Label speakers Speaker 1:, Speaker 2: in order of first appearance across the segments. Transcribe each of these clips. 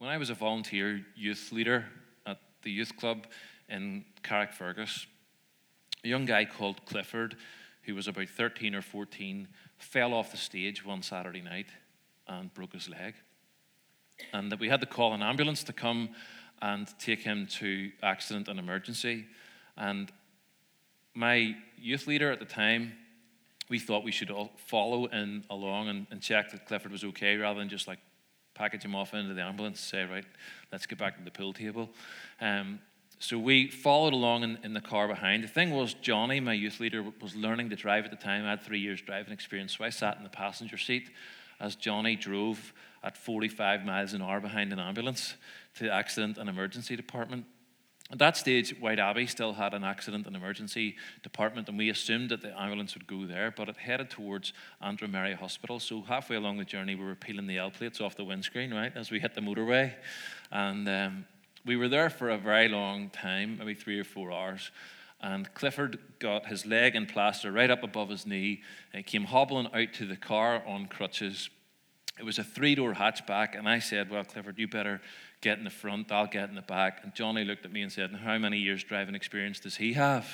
Speaker 1: When I was a volunteer youth leader at the youth club in Carrickfergus, a young guy called Clifford, who was about 13 or 14, fell off the stage one Saturday night and broke his leg. And that we had to call an ambulance to come and take him to accident and emergency. And my youth leader at the time, we thought we should all follow in along and check that Clifford was okay, rather than just like package him off into the ambulance and say, right, let's get back to the pool table. So we followed along in the car behind. The thing was, Johnny, my youth leader, was learning to drive at the time. I had 3 years driving experience, so I sat in the passenger seat as Johnny drove at 45 miles an hour behind an ambulance to the accident and emergency department. At that stage, White Abbey still had an accident and emergency department, and we assumed that the ambulance would go there, but it headed towards Andrew Murray Hospital. So halfway along the journey, we were peeling the L plates off the windscreen, right, as we hit the motorway. And we were there for a very long time, maybe 3 or 4 hours. And Clifford got his leg in plaster right up above his knee. He came hobbling out to the car on crutches. It was a 3-door hatchback, and I said, well, Clifford, you better get in the front, I'll get in the back. And Johnny looked at me and said, how many years driving experience does he have?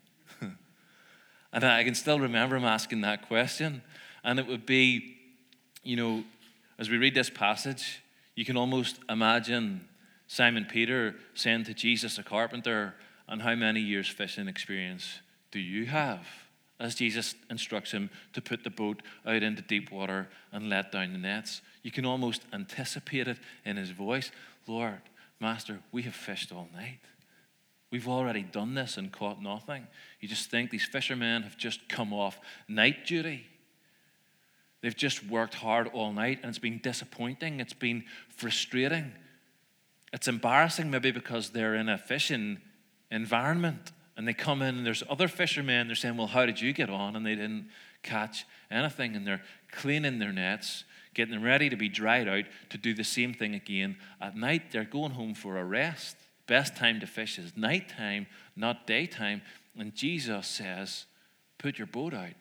Speaker 1: And I can still remember him asking that question. And it would be, as we read this passage, you can almost imagine Simon Peter saying to Jesus, a carpenter, and how many years fishing experience do you have? As Jesus instructs him to put the boat out into deep water and let down the nets. You can almost anticipate it in his voice. Lord, Master, we have fished all night. We've already done this and caught nothing. You just think these fishermen have just come off night duty. They've just worked hard all night, and it's been disappointing. It's been frustrating. It's embarrassing maybe because they're in a fishing environment. And they come in and there's other fishermen, they're saying, well, how did you get on? And they didn't catch anything. And they're cleaning their nets, getting them ready to be dried out to do the same thing again. At night, they're going home for a rest. Best time to fish is nighttime, not daytime. And Jesus says, put your boat out.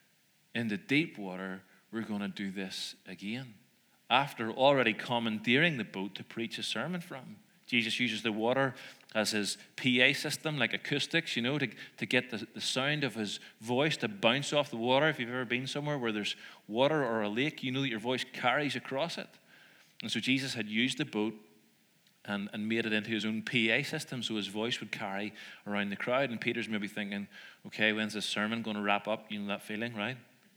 Speaker 1: In the deep water, we're going to do this again. After already commandeering the boat to preach a sermon from. Jesus uses the water as his PA system, like acoustics, to get the sound of his voice to bounce off the water. If you've ever been somewhere where there's water or a lake, you know that your voice carries across it. And so Jesus had used the boat and made it into his own PA system so his voice would carry around the crowd. And Peter's maybe thinking, okay, when's this sermon going to wrap up? You know that feeling, right?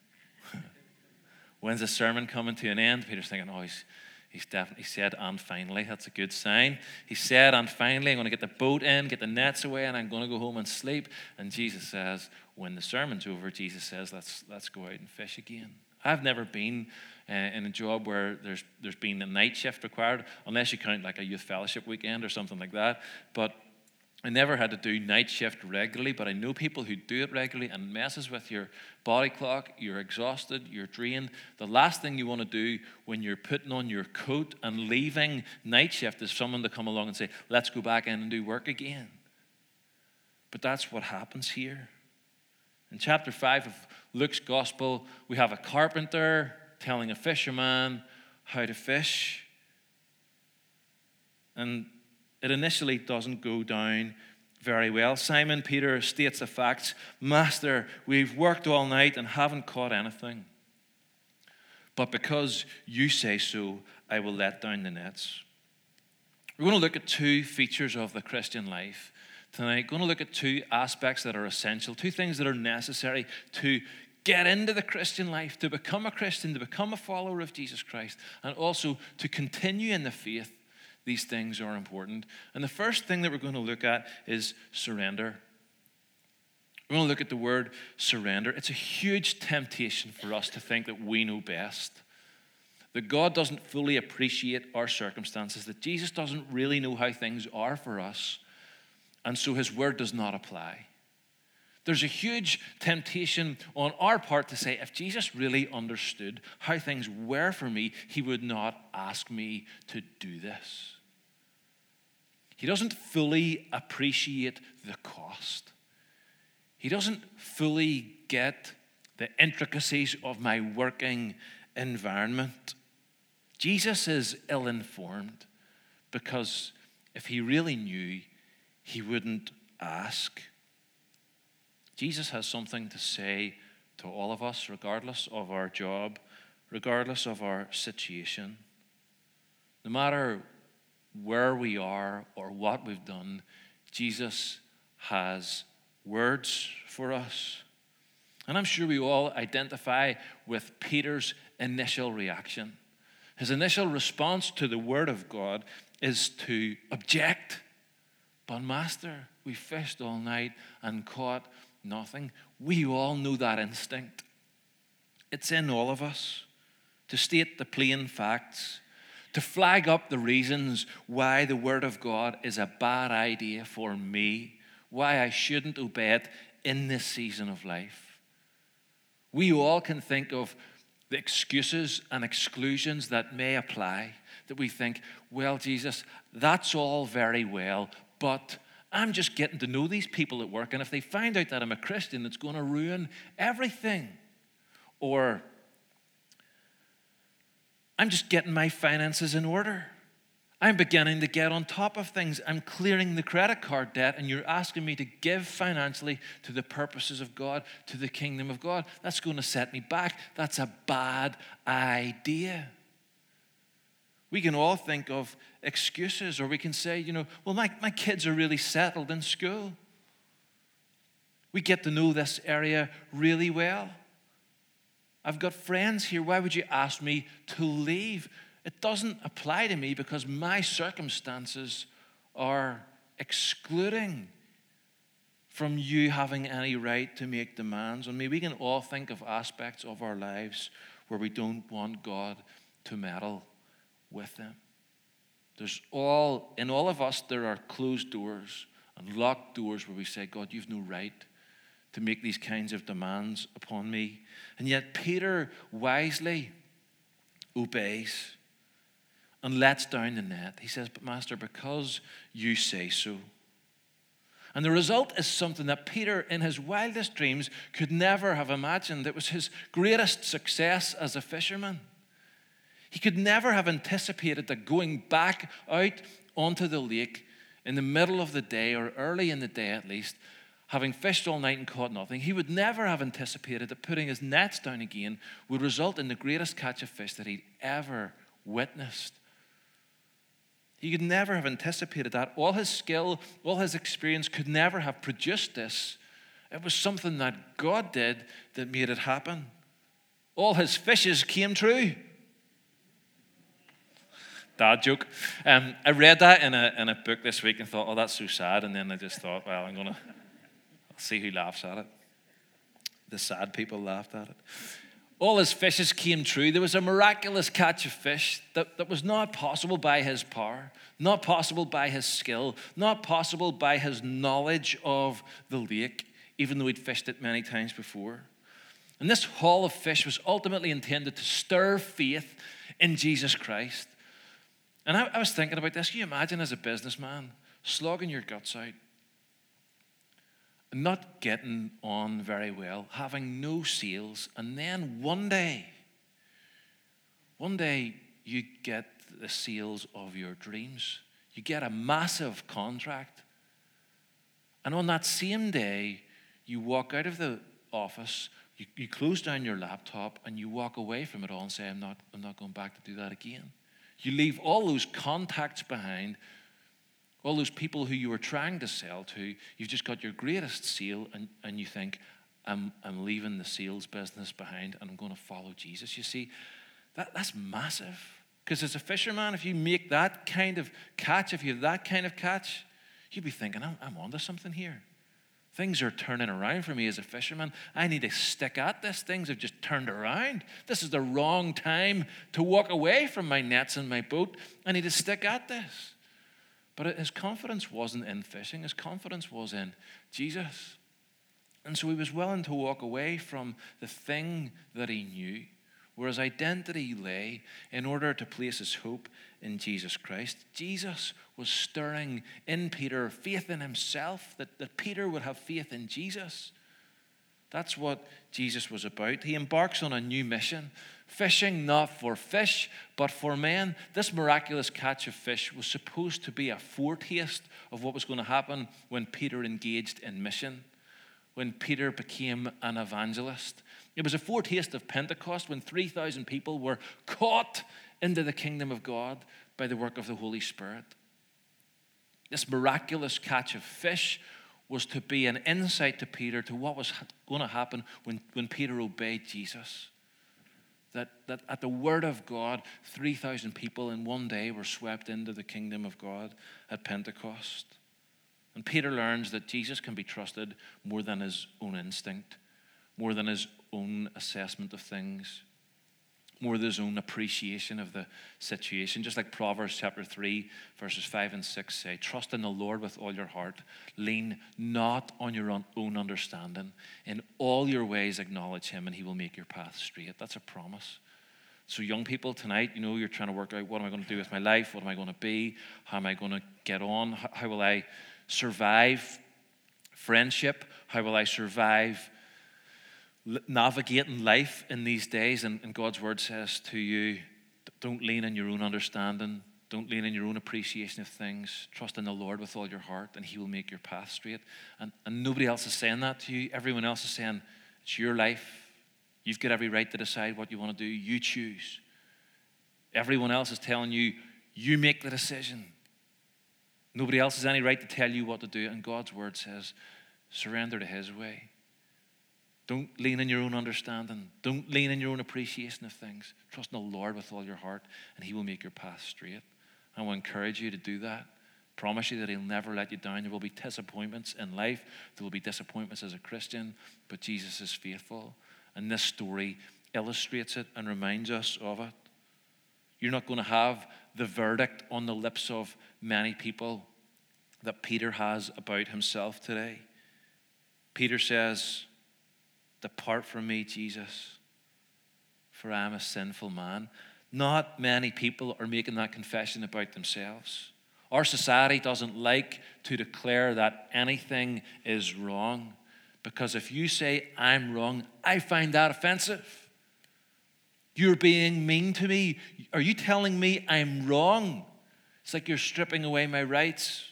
Speaker 1: When's the sermon coming to an end? Peter's thinking, He's definitely said, and finally. That's a good sign. He said, and finally, I'm going to get the boat in, get the nets away, and I'm going to go home and sleep. And Jesus says, when the sermon's over, Jesus says, let's go out and fish again. I've never been in a job where there's been a night shift required, unless you count like a youth fellowship weekend or something like that. But I never had to do night shift regularly, but I know people who do it regularly and messes with your body clock. You're exhausted, you're drained. The last thing you want to do when you're putting on your coat and leaving night shift is someone to come along and say, let's go back in and do work again. But that's what happens here. In chapter 5 of Luke's gospel, we have a carpenter telling a fisherman how to fish. And it initially doesn't go down very well. Simon Peter states the facts. Master, we've worked all night and haven't caught anything. But because you say so, I will let down the nets. We're going to look at 2 features of the Christian life tonight. We're going to look at 2 aspects that are essential, 2 things that are necessary to get into the Christian life, to become a Christian, to become a follower of Jesus Christ, and also to continue in the faith. These things are important. And the first thing that we're going to look at is surrender. We're going to look at the word surrender. It's a huge temptation for us to think that we know best, that God doesn't fully appreciate our circumstances, that Jesus doesn't really know how things are for us, and so his word does not apply. There's a huge temptation on our part to say, if Jesus really understood how things were for me, he would not ask me to do this. He doesn't fully appreciate the cost. He doesn't fully get the intricacies of my working environment. Jesus is ill-informed. because if he really knew, he wouldn't ask. Jesus has something to say to all of us, regardless of our job, regardless of our situation. No matter where we are or what we've done, Jesus has words for us. And I'm sure we all identify with Peter's initial reaction. His initial response to the word of God is to object. But Master, we fished all night and caught nothing. We all know that instinct. It's in all of us to state the plain facts, to flag up the reasons why the word of God is a bad idea for me, why I shouldn't obey it in this season of life. We all can think of the excuses and exclusions that may apply, that we think, well, Jesus, that's all very well, but I'm just getting to know these people at work, and if they find out that I'm a Christian, it's going to ruin everything. Or I'm just getting my finances in order. I'm beginning to get on top of things. I'm clearing the credit card debt, and you're asking me to give financially to the purposes of God, to the kingdom of God. That's going to set me back. That's a bad idea. We can all think of excuses, or we can say, well, my kids are really settled in school. We get to know this area really well. I've got friends here. Why would you ask me to leave? It doesn't apply to me because my circumstances are excluding from you having any right to make demands on me. We can all think of aspects of our lives where we don't want God to meddle with them. In all of us, there are closed doors and locked doors where we say, God, you've no right to make these kinds of demands upon me. And yet Peter wisely obeys and lets down the net. He says, but Master, because you say so. And the result is something that Peter, in his wildest dreams, could never have imagined. It was his greatest success as a fisherman. He could never have anticipated that going back out onto the lake in the middle of the day, or early in the day at least, having fished all night and caught nothing, he would never have anticipated that putting his nets down again would result in the greatest catch of fish that he'd ever witnessed. He could never have anticipated that. All his skill, all his experience could never have produced this. It was something that God did that made it happen. All his fishes came true. Dad joke. I read that in a book this week and thought, oh, that's so sad. And then I just thought, well, I'll see who laughs at it. The sad people laughed at it. All his fishes came true. There was a miraculous catch of fish that was not possible by his power, not possible by his skill, not possible by his knowledge of the lake, even though he'd fished it many times before. And this haul of fish was ultimately intended to stir faith in Jesus Christ. And I was thinking about this. Can you imagine as a businessman slogging your guts out, not getting on very well, having no sales, and then one day you get the sales of your dreams. You get a massive contract. And on that same day, you walk out of the office, you close down your laptop, and you walk away from it all and say, I'm not going back to do that again. You leave all those contacts behind, all those people who you were trying to sell to. You've just got your greatest sale, and you think, I'm leaving the sales business behind and I'm going to follow Jesus. You see, that's massive. Because as a fisherman, if you make that kind of catch, if you have that kind of catch, you'd be thinking, I'm onto something here. Things are turning around for me as a fisherman. I need to stick at this. Things have just turned around. This is the wrong time to walk away from my nets and my boat. I need to stick at this. But his confidence wasn't in fishing. His confidence was in Jesus. And so he was willing to walk away from the thing that he knew, where his identity lay, in order to place his hope in Jesus Christ. Jesus was stirring in Peter faith in himself, that Peter would have faith in Jesus. That's what Jesus was about. He embarks on a new mission fishing not for fish, but for men. This miraculous catch of fish was supposed to be a foretaste of what was going to happen when Peter engaged in mission, when Peter became an evangelist. It was a foretaste of Pentecost, when 3,000 people were caught into the kingdom of God by the work of the Holy Spirit. This miraculous catch of fish was to be an insight to Peter to what was going to happen when Peter obeyed Jesus. That at the word of God, 3,000 people in one day were swept into the kingdom of God at Pentecost. And Peter learns that Jesus can be trusted more than his own instinct, more than his own assessment of things, more than his own appreciation of the situation. Just like Proverbs chapter 3, verses 5 and 6 say, trust in the Lord with all your heart. Lean not on your own understanding. In all your ways acknowledge him, and he will make your path straight. That's a promise. So young people, tonight, you're trying to work out, what am I going to do with my life? What am I going to be? How am I going to get on? How will I survive friendship? How will I survive navigating life in these days? And God's word says to you, don't lean on your own understanding. Don't lean on your own appreciation of things. Trust in the Lord with all your heart, and he will make your path straight. And nobody else is saying that to you. Everyone else is saying, it's your life. You've got every right to decide what you want to do. You choose. Everyone else is telling you, you make the decision. Nobody else has any right to tell you what to do. And God's word says, surrender to his way. Don't lean on your own understanding. Don't lean on your own appreciation of things. Trust in the Lord with all your heart, and he will make your path straight. I will encourage you to do that. Promise you that he'll never let you down. There will be disappointments in life. There will be disappointments as a Christian, but Jesus is faithful. And this story illustrates it and reminds us of it. You're not going to have the verdict on the lips of many people that Peter has about himself today. Peter says, depart from me, Jesus, for I am a sinful man. Not many people are making that confession about themselves. Our society doesn't like to declare that anything is wrong, because if you say, I'm wrong, I find that offensive. You're being mean to me. Are you telling me I'm wrong? It's like you're stripping away my rights.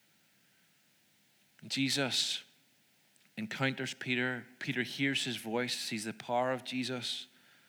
Speaker 1: And Jesus encounters Peter. Peter hears his voice, sees the power of Jesus.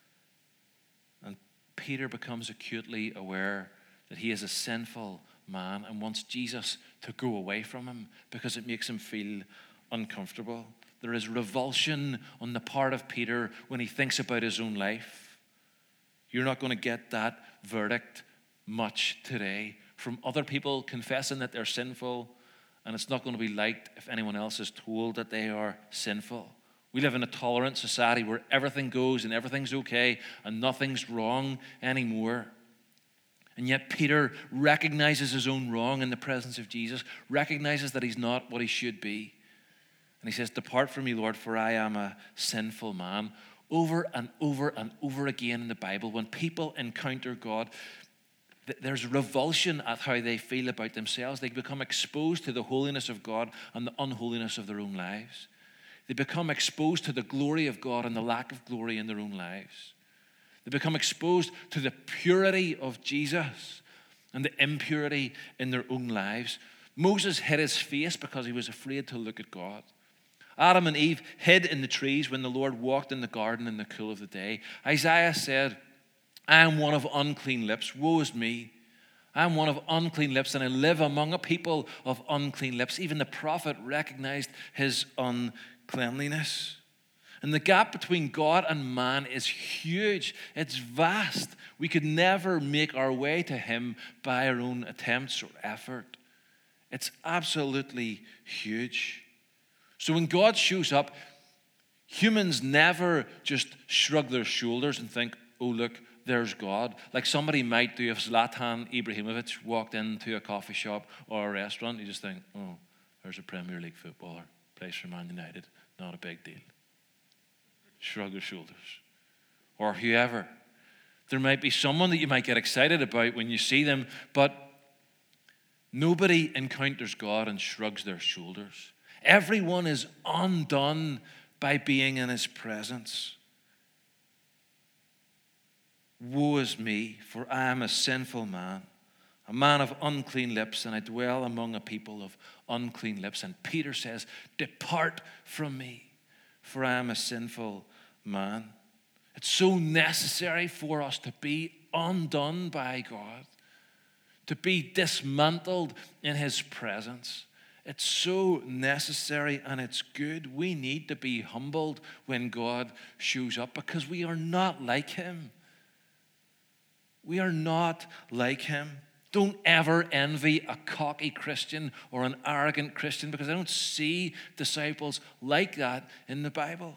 Speaker 1: And Peter becomes acutely aware that he is a sinful man and wants Jesus to go away from him because it makes him feel uncomfortable. There is revulsion on the part of Peter when he thinks about his own life. You're not going to get that verdict much today from other people confessing that they're sinful, and it's not going to be liked if anyone else is told that they are sinful. We live in a tolerant society where everything goes and everything's okay and nothing's wrong anymore. And yet Peter recognizes his own wrong in the presence of Jesus, recognizes that he's not what he should be. And he says, depart from me, Lord, for I am a sinful man. Over and over and over again in the Bible, when people encounter God, there's revulsion at how they feel about themselves. They become exposed to the holiness of God and the unholiness of their own lives. They become exposed to the glory of God and the lack of glory in their own lives. They become exposed to the purity of Jesus and the impurity in their own lives. Moses hid his face because he was afraid to look at God. Adam and Eve hid in the trees when the Lord walked in the garden in the cool of the day. Isaiah said, I am one of unclean lips. Woe is me. I am one of unclean lips, and I live among a people of unclean lips. Even the prophet recognized his uncleanliness. And the gap between God and man is huge. It's vast. We could never make our way to him by our own attempts or effort. It's absolutely huge. So when God shows up, humans never just shrug their shoulders and think, oh, look, there's God. Like somebody might do if Zlatan Ibrahimovic walked into a coffee shop or a restaurant. You just think, oh, there's a Premier League footballer, plays for Man United, not a big deal. Shrug your shoulders. Or whoever. There might be someone that you might get excited about when you see them, but nobody encounters God and shrugs their shoulders. Everyone is undone by being in his presence. Woe is me, for I am a sinful man, a man of unclean lips, and I dwell among a people of unclean lips. And Peter says, depart from me, for I am a sinful man. It's so necessary for us to be undone by God, to be dismantled in his presence. It's so necessary and it's good. We need to be humbled when God shows up because we are not like him. We are not like him. Don't ever envy a cocky Christian or an arrogant Christian because I don't see disciples like that in the Bible.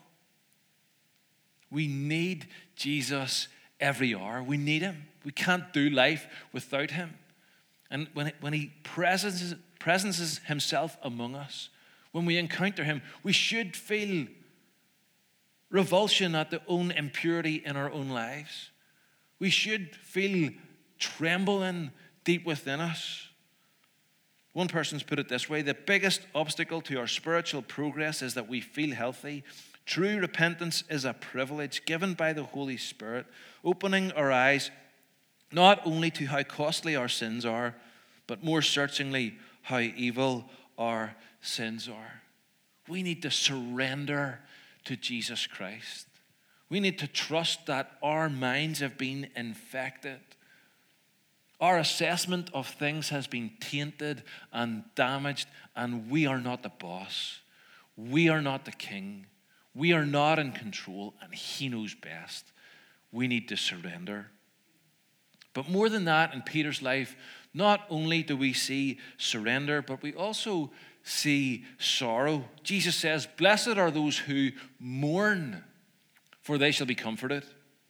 Speaker 1: We need Jesus every hour. We need him. We can't do life without him. And when he presences himself among us, when we encounter him, we should feel revulsion at the own impurity in our own lives. We should feel trembling deep within us. One person's put it this way: the biggest obstacle to our spiritual progress is that we feel healthy. True repentance is a privilege given by the Holy Spirit, opening our eyes not only to how costly our sins are, but more searchingly how evil our sins are. We need to surrender to Jesus Christ. We need to trust that our minds have been infected. Our assessment of things has been tainted and damaged, and we are not the boss. We are not the king. We are not in control, and he knows best. We need to surrender. But more than that, in Peter's life, not only do we see surrender, but we also see sorrow. Jesus says, blessed are those who mourn, for they shall be comforted.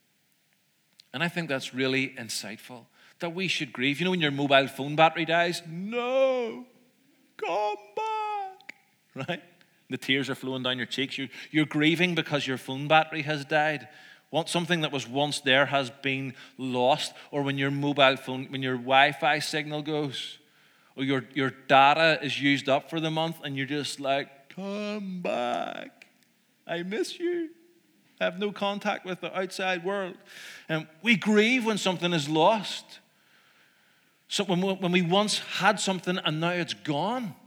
Speaker 1: And I think that's really insightful, that we should grieve. You know when your mobile phone battery dies? No, come back, right? The tears are flowing down your cheeks. You're grieving because your phone battery has died. Something that was once there has been lost. Or when your mobile phone, when your Wi-Fi signal goes, or your data is used up for the month, and you're just like, come back. I miss you. I have no contact with the outside world. And we grieve when something is lost. So when we once had something and now it's gone,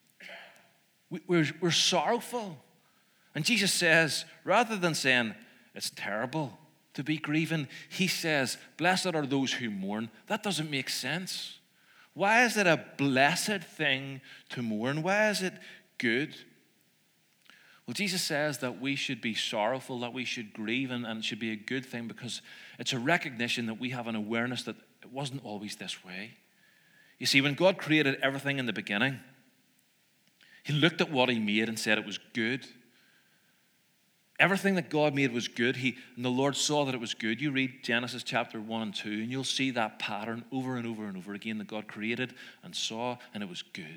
Speaker 1: we're sorrowful. And Jesus says, rather than saying, it's terrible to be grieving, he says, blessed are those who mourn. That doesn't make sense. Why is it a blessed thing to mourn? Why is it good? Well, Jesus says that we should be sorrowful, that we should grieve, and it should be a good thing because it's a recognition that we have an awareness that it wasn't always this way. You see, when God created everything in the beginning, he looked at what he made and said it was good. Everything that God made was good. And the Lord saw that it was good. You read Genesis chapter 1 and 2, and you'll see that pattern over and over and over again that God created and saw, and it was good.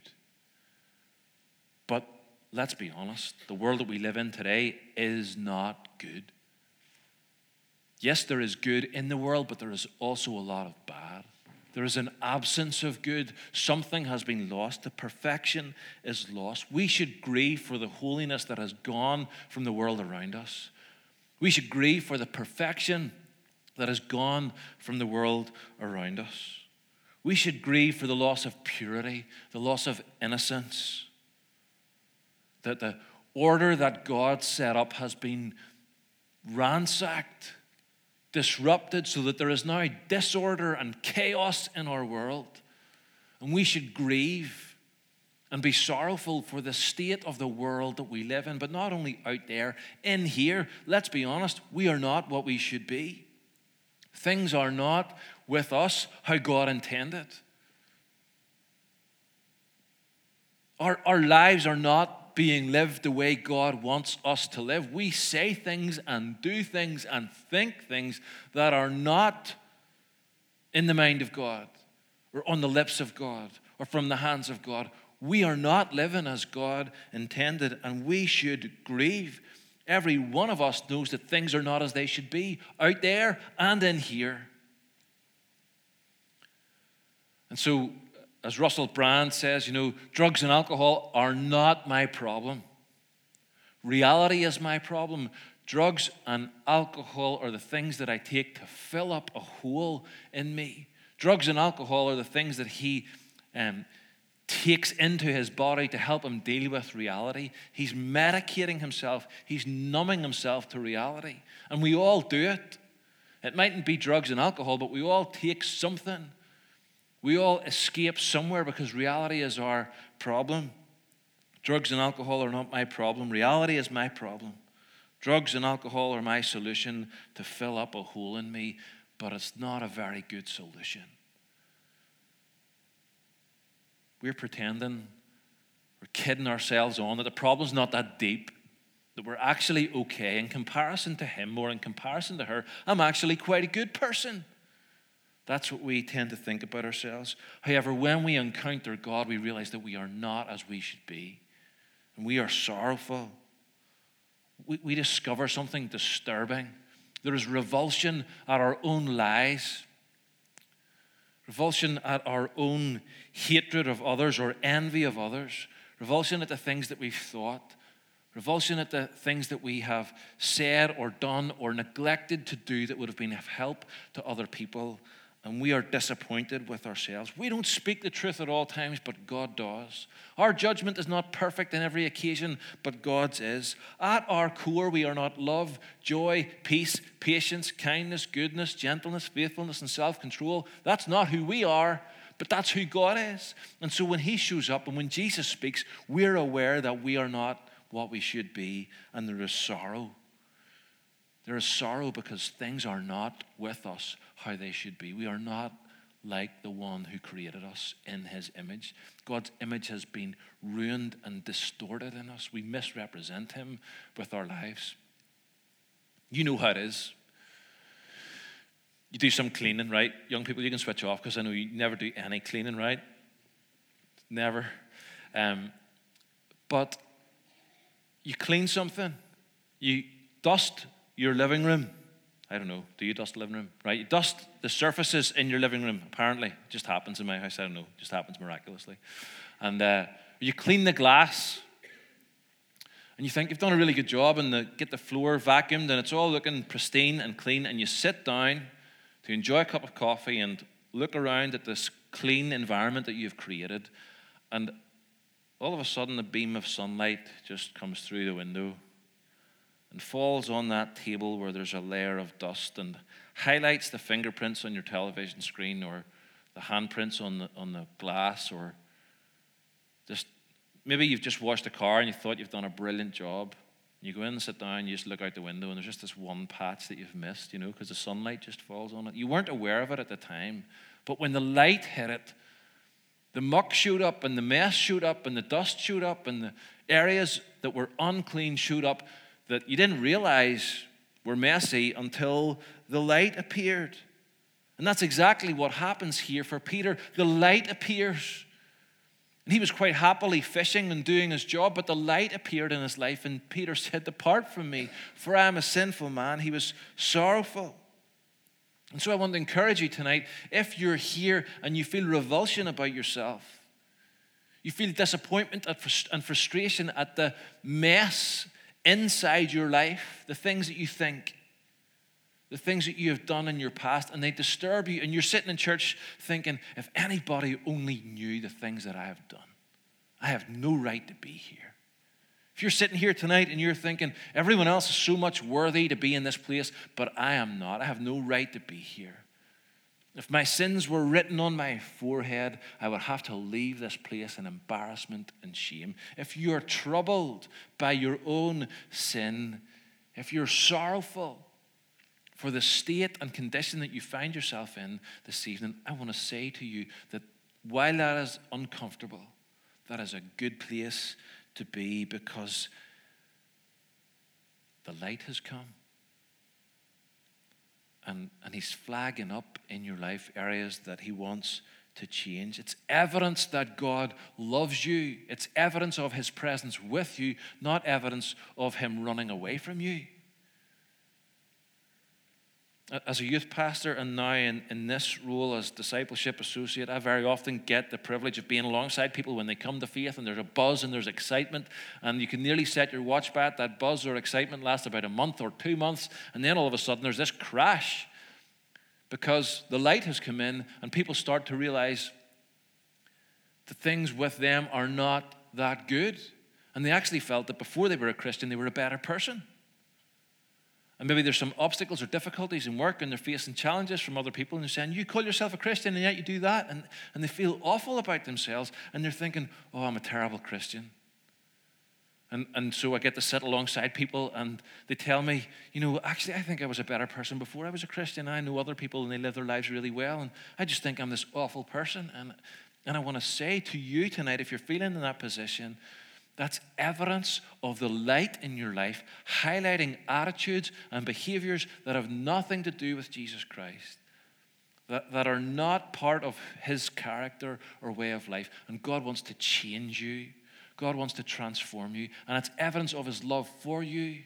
Speaker 1: But let's be honest, the world that we live in today is not good. Yes, there is good in the world, but there is also a lot of bad. There is an absence of good. Something has been lost. The perfection is lost. We should grieve for the holiness that has gone from the world around us. We should grieve for the perfection that has gone from the world around us. We should grieve for the loss of purity, the loss of innocence. That the order that God set up has been ransacked, disrupted, so that there is now disorder and chaos in our world. And we should grieve and be sorrowful for the state of the world that we live in, but not only out there, in here. Let's be honest, we are not what we should be. Things are not with us how God intended. Our lives are not being lived the way God wants us to live. We say things and do things and think things that are not in the mind of God or on the lips of God or from the hands of God. We are not living as God intended, and we should grieve. Every one of us knows that things are not as they should be out there and in here. And so, as Russell Brand says, drugs and alcohol are not my problem. Reality is my problem. Drugs and alcohol are the things that I take to fill up a hole in me. Drugs and alcohol are the things that he takes into his body to help him deal with reality. He's medicating himself. He's numbing himself to reality. And we all do it. It mightn't be drugs and alcohol, but we all take something. We all escape somewhere because reality is our problem. Drugs and alcohol are not my problem. Reality is my problem. Drugs and alcohol are my solution to fill up a hole in me, but it's not a very good solution. We're pretending, we're kidding ourselves on that the problem's not that deep, that we're actually okay in comparison to him or in comparison to her. I'm actually quite a good person. That's what we tend to think about ourselves. However, when we encounter God, we realize that we are not as we should be. And we are sorrowful. We discover something disturbing. There is revulsion at our own lies, revulsion at our own hatred of others or envy of others, revulsion at the things that we've thought, revulsion at the things that we have said or done or neglected to do that would have been of help to other people. And we are disappointed with ourselves. We don't speak the truth at all times, but God does. Our judgment is not perfect in every occasion, but God's is. At our core, we are not love, joy, peace, patience, kindness, goodness, gentleness, faithfulness, and self-control. That's not who we are, but that's who God is. And so when he shows up and when Jesus speaks, we're aware that we are not what we should be, and there is sorrow. There is sorrow because things are not with us how they should be. We are not like the one who created us in his image. God's image has been ruined and distorted in us. We misrepresent him with our lives. You know how it is. You do some cleaning, right? Young people, you can switch off because I know you never do any cleaning, right? Never. But you clean something. You dust your living room. I don't know. Do you dust the living room? Right? You dust the surfaces in your living room. Apparently. It just happens in my house. I don't know. It just happens miraculously. And you clean the glass. And you think you've done a really good job and get the floor vacuumed and it's all looking pristine and clean. And you sit down to enjoy a cup of coffee and look around at this clean environment that you've created. And all of a sudden, a beam of sunlight just comes through the window and falls on that table where there's a layer of dust and highlights the fingerprints on your television screen or the handprints on the glass, or just maybe you've just washed a car and you thought you've done a brilliant job. You go in and sit down, you just look out the window and there's just this one patch that you've missed, because the sunlight just falls on it. You weren't aware of it at the time, but when the light hit it, the muck showed up and the mess showed up and the dust showed up and the areas that were unclean showed up that you didn't realize were messy until the light appeared. And that's exactly what happens here for Peter. The light appears. And he was quite happily fishing and doing his job, but the light appeared in his life and Peter said, "Depart from me, for I am a sinful man." He was sorrowful. And so I want to encourage you tonight, if you're here and you feel revulsion about yourself, you feel disappointment and frustration at the mess inside your life, the things that you think, the things that you have done in your past, and they disturb you, and you're sitting in church thinking, if anybody only knew the things that I have done, I have no right to be here. If you're sitting here tonight and you're thinking, everyone else is so much worthy to be in this place, but I am not. I have no right to be here. If my sins were written on my forehead, I would have to leave this place in embarrassment and shame. If you're troubled by your own sin, if you're sorrowful for the state and condition that you find yourself in this evening, I want to say to you that while that is uncomfortable, that is a good place to be, because the light has come. And he's flagging up in your life areas that he wants to change. It's evidence that God loves you. It's evidence of his presence with you, not evidence of him running away from you. As a youth pastor and now in this role as discipleship associate, I very often get the privilege of being alongside people when they come to faith, and there's a buzz and there's excitement, and you can nearly set your watch by it. That buzz or excitement lasts about a month or 2 months, and then all of a sudden there's this crash because the light has come in and people start to realize the things with them are not that good. And they actually felt that before they were a Christian, they were a better person. And maybe there's some obstacles or difficulties in work, and they're facing challenges from other people, and they're saying, you call yourself a Christian, and yet you do that. And they feel awful about themselves, and they're thinking, oh, I'm a terrible Christian. And so I get to sit alongside people, and they tell me, actually, I think I was a better person before I was a Christian. I know other people, and they live their lives really well, and I just think I'm this awful person. And I want to say to you tonight, if you're feeling in that position, that's evidence of the light in your life, highlighting attitudes and behaviors that have nothing to do with Jesus Christ, that are not part of his character or way of life. And God wants to change you. God wants to transform you. And it's evidence of his love for you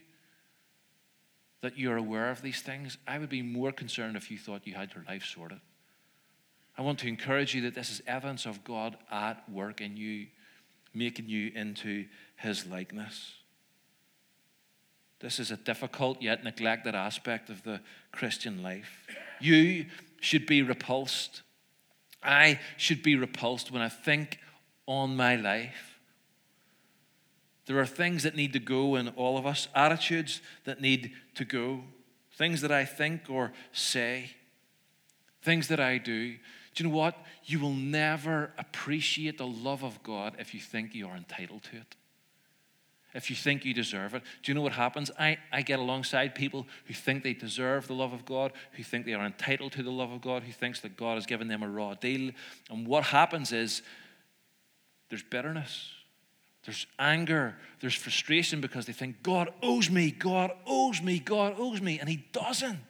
Speaker 1: that you're aware of these things. I would be more concerned if you thought you had your life sorted. I want to encourage you that this is evidence of God at work in you, making you into his likeness. This is a difficult yet neglected aspect of the Christian life. You should be repulsed. I should be repulsed when I think on my life. There are things that need to go in all of us, attitudes that need to go, things that I think or say, things that I do. Do you know what? You will never appreciate the love of God if you think you are entitled to it. If you think you deserve it. Do you know what happens? I get alongside people who think they deserve the love of God, who think they are entitled to the love of God, who thinks that God has given them a raw deal. And what happens is there's bitterness, there's anger, there's frustration because they think God owes me, God owes me, God owes me, and he doesn't.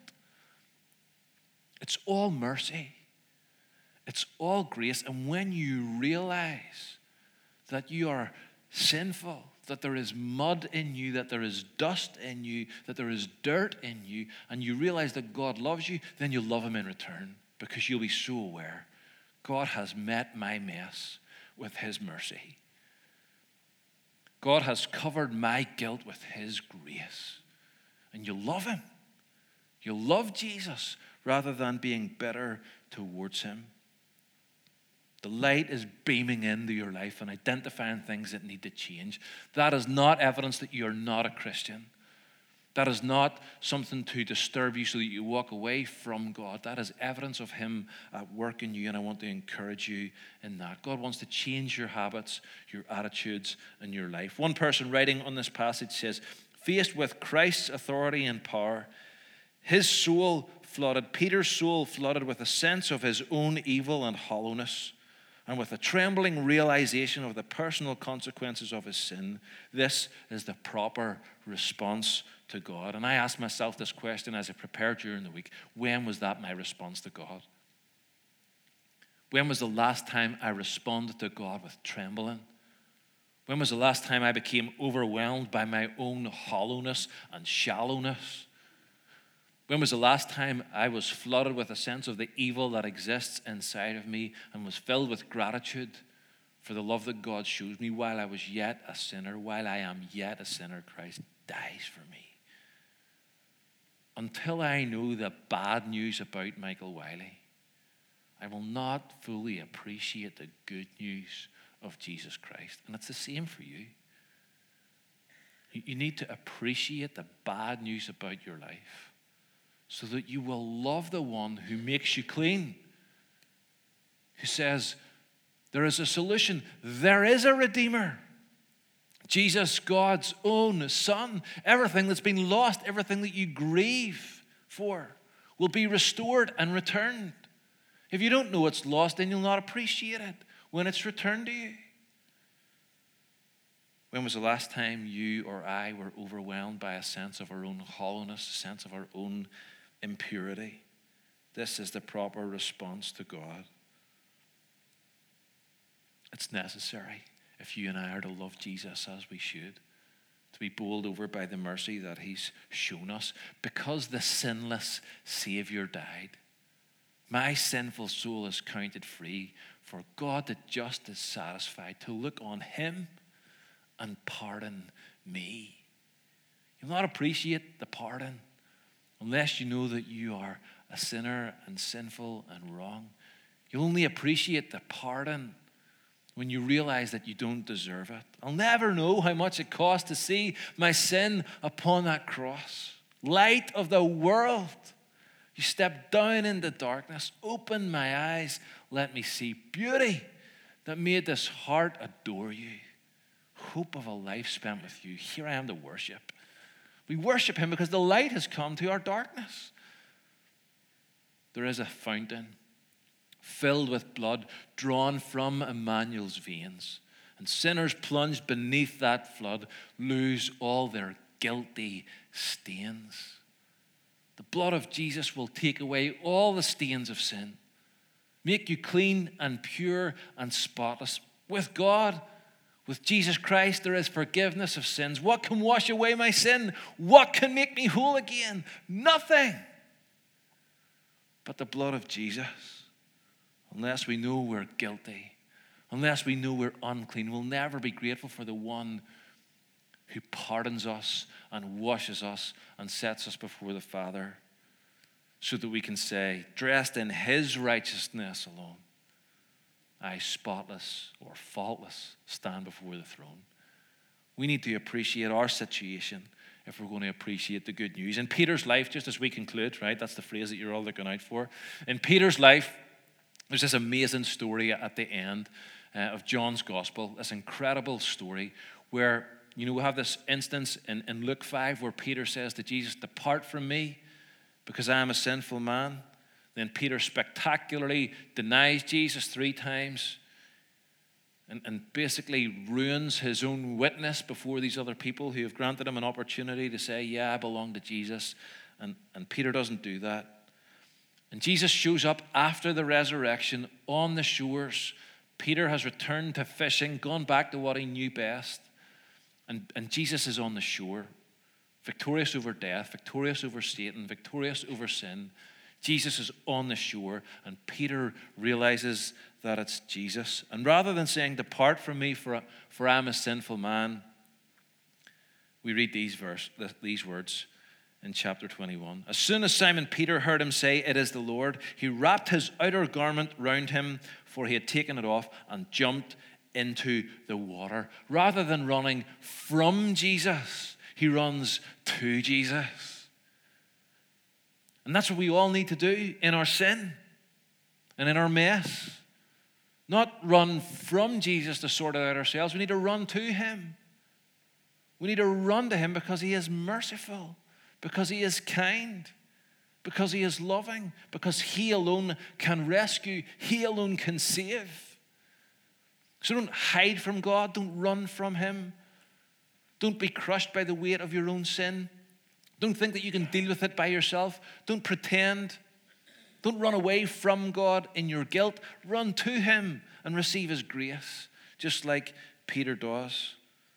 Speaker 1: It's all mercy. It's all grace. And when you realize that you are sinful, that there is mud in you, that there is dust in you, that there is dirt in you, and you realize that God loves you, then you'll love him in return because you'll be so aware. God has met my mess with his mercy. God has covered my guilt with his grace. And you'll love him. You'll love Jesus rather than being bitter towards him. The light is beaming into your life and identifying things that need to change. That is not evidence that you're not a Christian. That is not something to disturb you so that you walk away from God. That is evidence of him at work in you, and I want to encourage you in that. God wants to change your habits, your attitudes, and your life. One person writing on this passage says, faced with Christ's authority and power, Peter's soul flooded with a sense of his own evil and hollowness, and with a trembling realization of the personal consequences of his sin. This is the proper response to God. And I asked myself this question as I prepared during the week. When was that my response to God? When was the last time I responded to God with trembling? When was the last time I became overwhelmed by my own hollowness and shallowness? When was the last time I was flooded with a sense of the evil that exists inside of me and was filled with gratitude for the love that God shows me while I was yet a sinner, while I am yet a sinner, Christ dies for me. Until I know the bad news about Michael Wiley, I will not fully appreciate the good news of Jesus Christ. And it's the same for you. You need to appreciate the bad news about your life, so that you will love the one who makes you clean, who says, there is a solution, there is a Redeemer. Jesus, God's own Son. Everything that's been lost, everything that you grieve for, will be restored and returned. If you don't know it's lost, then you'll not appreciate it when it's returned to you. When was the last time you or I were overwhelmed by a sense of our own hollowness, a sense of our own impurity? This is the proper response to God. It's necessary if you and I are to love Jesus as we should. to be bowled over by the mercy that he's shown us, because the sinless Savior died. My sinful soul is counted free, for God the just is satisfied to look on him and pardon me. You'll not appreciate the pardon unless you know that you are a sinner and sinful and wrong. You'll only appreciate the pardon when you realize that you don't deserve it. I'll never know how much it cost to see my sin upon that cross. Light of the world, you stepped down into darkness, opened my eyes, let me see beauty that made this heart adore you. Hope of a life spent with you. Here I am to worship. We worship him because the light has come to our darkness. There is a fountain filled with blood drawn from Emmanuel's veins. And sinners plunged beneath that flood lose all their guilty stains. The blood of Jesus will take away all the stains of sin, make you clean and pure and spotless. With God, with Jesus Christ, there is forgiveness of sins. What can wash away my sin? What can make me whole again? Nothing but the blood of Jesus. Unless we know we're guilty, unless we know we're unclean, we'll never be grateful for the one who pardons us and washes us and sets us before the Father, so that we can say, dressed in his righteousness alone, I, spotless or faultless, stand before the throne. We need to appreciate our situation if we're going to appreciate the good news. In Peter's life, just as we conclude, right, that's the phrase that you're all looking out for. In Peter's life, there's this amazing story at the end of John's Gospel, this incredible story where, we have this instance in Luke 5 where Peter says to Jesus, depart from me because I am a sinful man. Then Peter spectacularly denies Jesus 3 times and basically ruins his own witness before these other people who have granted him an opportunity to say, yeah, I belong to Jesus. And Peter doesn't do that. And Jesus shows up after the resurrection on the shores. Peter has returned to fishing, gone back to what he knew best. And Jesus is on the shore, victorious over death, victorious over Satan, victorious over sin. Jesus is on the shore, and Peter realizes that it's Jesus. And rather than saying, depart from me, for I'm a sinful man, we read these words in chapter 21. As soon as Simon Peter heard him say, it is the Lord, he wrapped his outer garment round him, for he had taken it off, and jumped into the water. Rather than running from Jesus, he runs to Jesus. And that's what we all need to do in our sin and in our mess. Not run from Jesus to sort it out ourselves. We need to run to him. We need to run to him because he is merciful, because he is kind, because he is loving, because he alone can rescue, he alone can save. So don't hide from God, don't run from him. Don't be crushed by the weight of your own sin. Don't think that you can deal with it by yourself. Don't pretend. Don't run away from God in your guilt. Run to him and receive his grace, just like Peter does.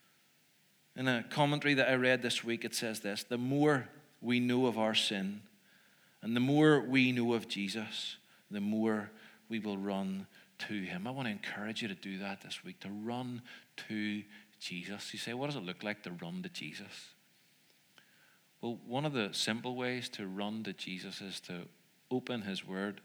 Speaker 1: In a commentary that I read this week, it says this: the more we know of our sin and the more we know of Jesus, the more we will run to him. I want to encourage you to do that this week, to run to Jesus. You say, what does it look like to run to Jesus? Well, one of the simple ways to run to Jesus is to open his word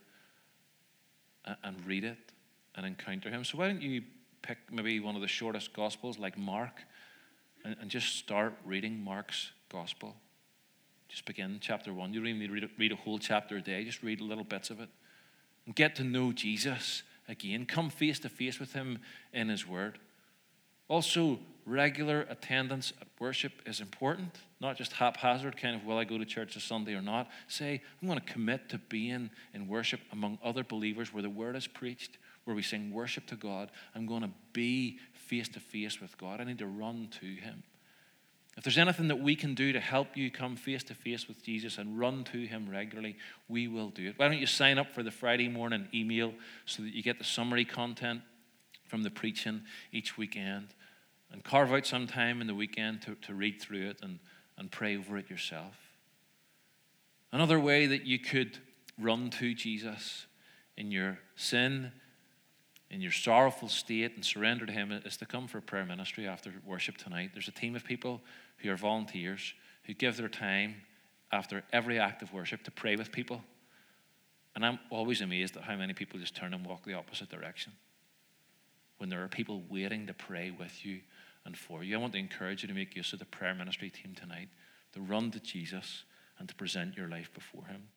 Speaker 1: and read it and encounter him. So why don't you pick maybe one of the shortest gospels like Mark and just start reading Mark's gospel. Just begin chapter 1. You don't even need to read a whole chapter a day. Just read little bits of it and get to know Jesus again. Come face to face with him in his word. Also, regular attendance at worship is important. Not just haphazard, kind of, will I go to church this Sunday or not? Say, I'm going to commit to being in worship among other believers where the word is preached, where we sing worship to God. I'm going to be face to face with God. I need to run to him. If there's anything that we can do to help you come face to face with Jesus and run to him regularly, we will do it. Why don't you sign up for the Friday morning email so that you get the summary content from the preaching each weekend? And carve out some time in the weekend to read through it and pray over it yourself. Another way that you could run to Jesus in your sin, in your sorrowful state, and surrender to him is to come for prayer ministry after worship tonight. There's a team of people who are volunteers who give their time after every act of worship to pray with people. And I'm always amazed at how many people just turn and walk the opposite direction when there are people waiting to pray with you and for you. I want to encourage you to make use of the prayer ministry team tonight, to run to Jesus and to present your life before him.